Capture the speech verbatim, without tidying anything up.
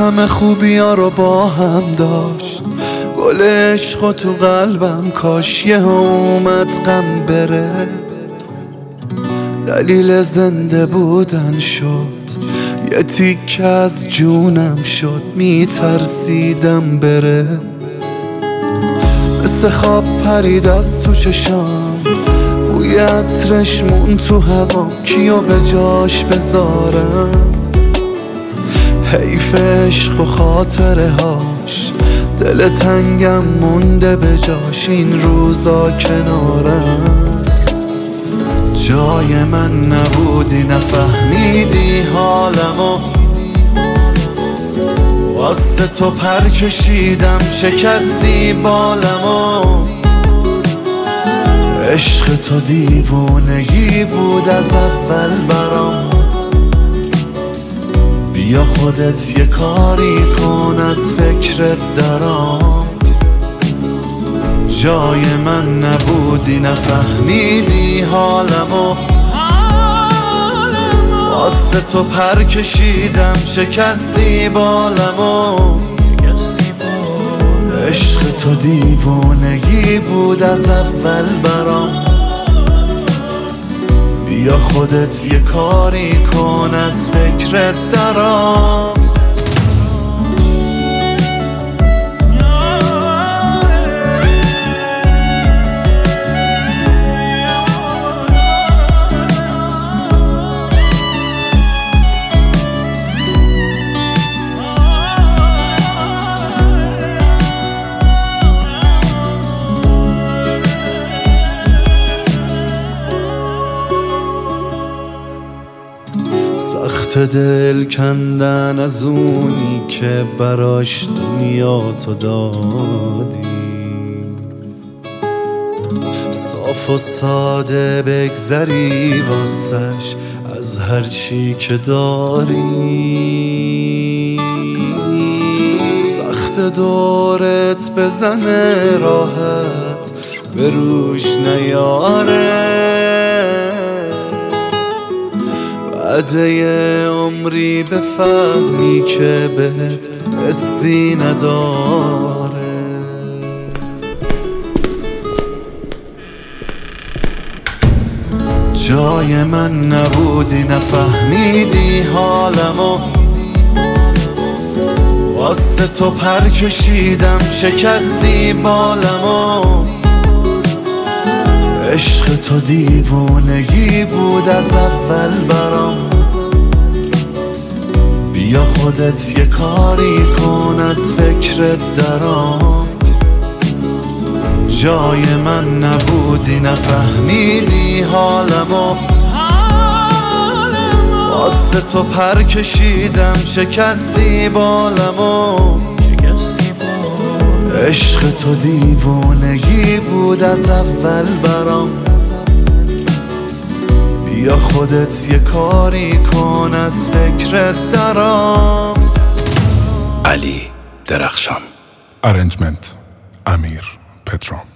همه خوبیا رو با هم داشت، گل عشق و تو قلبم کاش یه اومد غم بره. دلیل زنده بودن شد، یه تیکه از جونم شد، میترسیدم بره. مثل خواب پرید از تو چشام، بوی عطرش مون تو هوا، کیو به جاش بذارم؟ حیف عشق و خاطره هاش، دل تنگم مونده به جاش، این روزا کنارم. جای من نبودی نفهمیدی حالمو، واسه تو پر کشیدم شکستی بالمو. عشق تو دیوونگی بود از اول برام، بیا خودت یه کاری کن از فکرت درام. جای من نبودی نفهمیدی حالمو، واسه تو پر کشیدم شکستی بالمو. عشق تو دیوونگی بود از اول برام، بیا خودت یه کاری کن از فکرت درام. سخت دل کندن از اونی که براش دنیا تو دادی، صاف و ساده بگذری واسش از هر چی که داری. سخت دورت بزنه راحت به روش نیاره، بعد عمری بفهمی که بهت حسی نداره. جای من نبودی نفهمیدی حالمو، واسه تو پر کشیدم شکستی بالمو. عشق تو دیوونگی بود از اول برام، بیا خودت یه کاری کن از فکرت درام. جای من نبودی نفهمیدی حالمو، واسه تو پر کشیدم شکستی بالمو. عشق تو دیوونگی بود از اول برام، بیا خودت یه کاری کن از فکرت درام. علی درخشان. ارنجمنت امیر پترو.